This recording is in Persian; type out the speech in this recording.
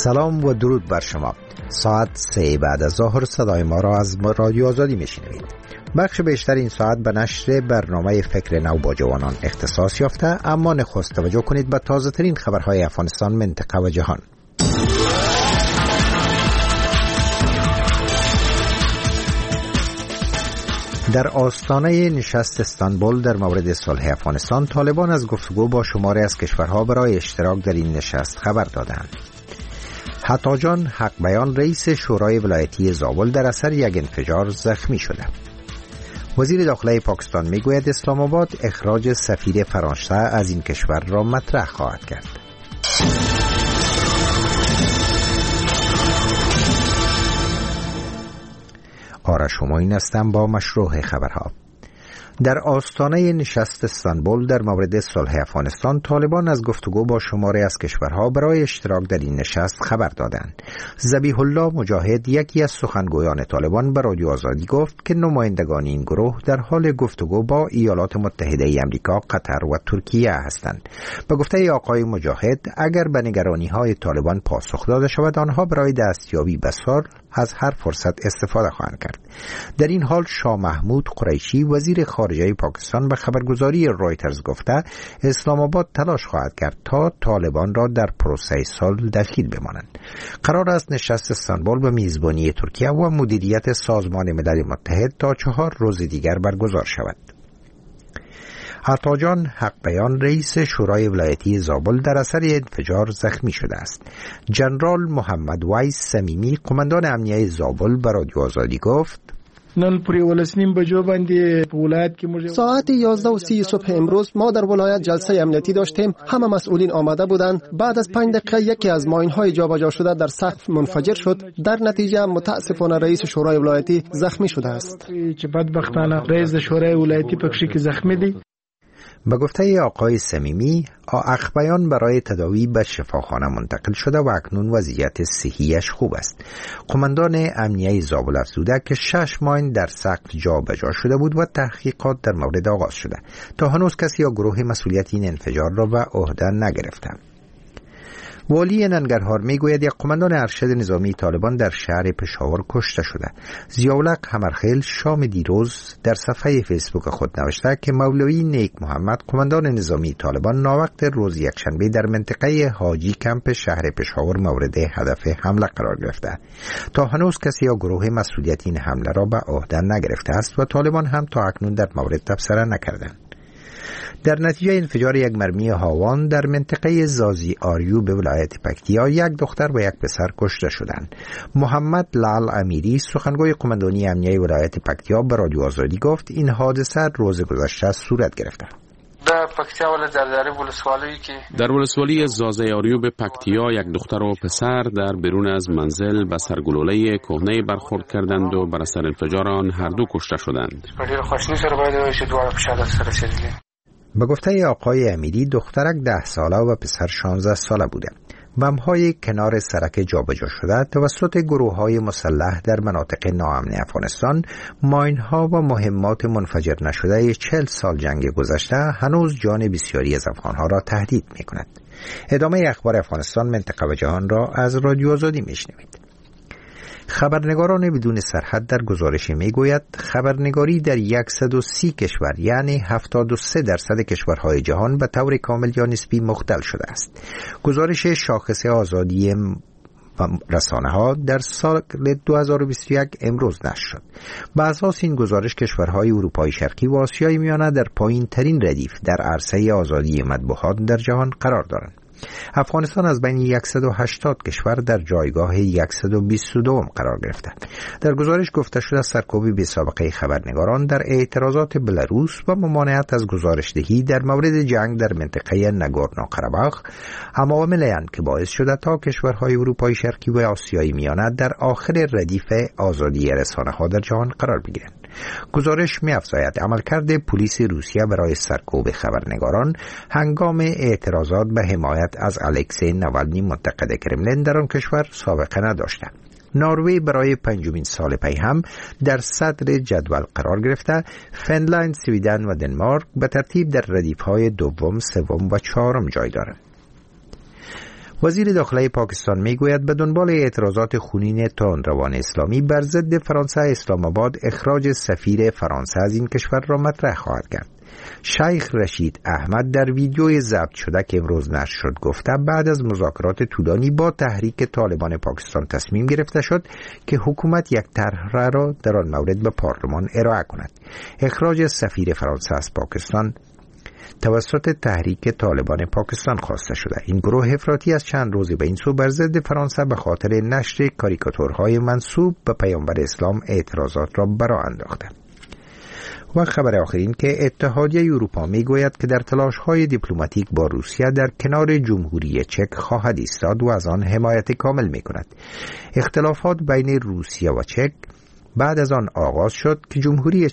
سلام و درود بر شما. ساعت 3 بعد از ظهر صدای ما را از رادیو آزادی میشنوید. بخش بیشتر این ساعت به نشر برنامه فکر نو با جوانان اختصاص یافته، اما نخست توجه کنید به تازه ترین خبرهای افغانستان، منطقه و جهان. در آستانه نشست استانبول در مورد صلح افغانستان، طالبان از گفتگو با شماری از کشورها برای اشتراک در این نشست خبر دادند. حتاجان حق بیان رئیس شورای ولایتی زابل در اثر یک انفجار زخمی شده. وزیر داخله پاکستان میگوید اسلام آباد اخراج سفیر فرانسه از این کشور را مطرح خواهد کرد. آرش همایون هستم با مشروع خبرها. در آستانه نشست استانبول در مورد صلح افغانستان، طالبان از گفتگو با شماری از کشورها برای اشتراک در این نشست خبر دادند. ذبیح الله مجاهد، یکی از سخنگویان طالبان، به رادیو آزادی گفت که نمایندگان این گروه در حال گفتگو با ایالات متحده امریکا، قطر و ترکیه هستند. به گفته آقای مجاهد، اگر به نگرانی‌های طالبان پاسخ داده شود، آنها برای دستیابی به صلح از هر فرصت استفاده خواهند کرد. در این حال شاه محمود قریشی، وزیر خارجه پاکستان، به خبرگزاری رویترز گفته اسلام آباد تلاش خواهد کرد تا طالبان را در پروسه صلح دخیل بمانند. قرار است نشست استانبول به میزبانی ترکیه و مدیریت سازمان ملل متحد تا 4 روز دیگر برگزار شود. حتاجان حق بیان رئیس شورای ولایتی زابل در اثر انفجار زخمی شده است. جنرال محمد وایس صمیمی، قماندان امنیه زابل، به رادیو آزادی گفت: ساعت 11:30 صبح امروز ما در ولایت جلسه امنیتی داشتیم. همه مسئولین آمده بودند. بعد از 5 دقیقه یکی از ماین‌های جابجا شده در سقف منفجر شد. در نتیجه متاسفانه رئیس شورای ولایتی زخمی شده است. رئیس شورای ولایتی پکشی که زخمی دی. به گفته آقای صمیمی، اخبیان برای تداوی به شفاخانه منتقل شده و اکنون وضعیت صحیش خوب است. قماندان امنیه زابل افزوده که 6 ماین در سقف جابجا شده بود و تحقیقات در مورد آغاز شده. تا هنوز کسی یا گروه مسئولیت این انفجار را به عهده نگرفته. والی ننگرهار میگوید یک قماندان ارشد نظامی طالبان در شهر پشاور کشته شده. ضیاءالحق حمرخیل شام دیروز در صفحه فیسبوک خود نوشته که مولوی نیک محمد، قماندان نظامی طالبان، ناوقت روز یکشنبه در منطقه حاجی کمپ شهر پشاور مورد هدف حمله قرار گرفته. تا هنوز کسی یا گروه مسئولیت این حمله را به عهده نگرفته است و طالبان هم تا اکنون در مورد تبصره نکردند. در نتیجه انفجار یک مرمی هاوان در منطقه زازی آریو به ولایت پکتیا، یک دختر و یک پسر کشته شدند. محمد لال امیری، سخنگوی قماندانی امنیه ولایت پکتیا، به رادیو آزادی گفت این حادثه روز گذشته صورت گرفته. در ولسوالی زازی آریو به پکتیا، یک دختر و پسر در بیرون از منزل به سرگلوله کهنه برخورد کردند و بر اثر انفجار آن هر دو کشته شدند. به گفته آقای امیری، دخترک 10 ساله و پسر 16 ساله بوده. بم‌های کنار سرک جابجا شده توسط گروه‌های مسلح در مناطق ناامن افغانستان، ماین‌ها و مهمات منفجر نشده 40 سال جنگ گذشته هنوز جان بسیاری از افغان‌ها را تهدید می‌کند. ادامه اخبار افغانستان، منطقه و جهان را از رادیو آزادی میشنوید. خبرنگاران بدون سرحد در گزارش میگوید خبرنگاری در 130 کشور، یعنی 73% کشورهای جهان، به طور کامل یا نسبی مختل شده است. گزارش شاخص آزادی رسانه ها در سال 2021 امروز نشر شد. به اساس این گزارش، کشورهای اروپای شرقی و آسیای میانه در پایین ترین ردیف در عرصه آزادی مطبوعات در جهان قرار دارند. افغانستان از بین 180 کشور در جایگاه 122 قرار گرفته. در گزارش گفته شده سرکوب بی‌سابقه خبرنگاران در اعتراضات بلاروس و ممانعت از گزارشدهی در مورد جنگ در منطقه ناگورنو قره‌باخ عوامل‌اند که باعث شده تا کشورهای اروپای شرقی و آسیای میانه در آخر ردیف آزادی رسانه‌ها در جهان قرار بگیرند. گزارش می‌افزاید عملکرد پلیس روسیه برای سرکوب خبرنگاران هنگام اعتراضات به حمایت از الکسی ناوالنی منتقد کرملین در آن کشور سابقه نداشته. نروژ برای 5مین سال پی هم در صدر جدول قرار گرفته. فنلاند، سویدن و دنمارک به ترتیب در ردیف‌های دوم، سوم و چهارم جای دارند. وزیر داخله پاکستان میگوید به دنبال اعتراضات خونین تندروان اسلامی بر ضد فرانسه، اسلام آباد اخراج سفیر فرانسه از این کشور را مطرح خواهد کرد. شیخ رشید احمد در ویدیوی ضبط شده که امروز نشر شد گفته بعد از مذاکرات طولانی با تحریک طالبان پاکستان تصمیم گرفته شد که حکومت یک طرح را در آن مورد به پارلمان ارائه کند. اخراج سفیر فرانسه از پاکستان توسط تحریک طالبان پاکستان خواسته شده. این گروه افراطی از چند روز به این سو بر ضد فرانسه به خاطر نشر کاریکاتورهای منسوب به پیامبر اسلام اعتراضات را برآ انداخته. و خبر آخر این که اتحادیه اروپا میگوید که در تلاش‌های دیپلماتیک با روسیه در کنار جمهوری چک خواهد ایستاد و از آن حمایت کامل می‌کند. اختلافات بین روسیه و چک بعد از آن آغاز شد که جمهوری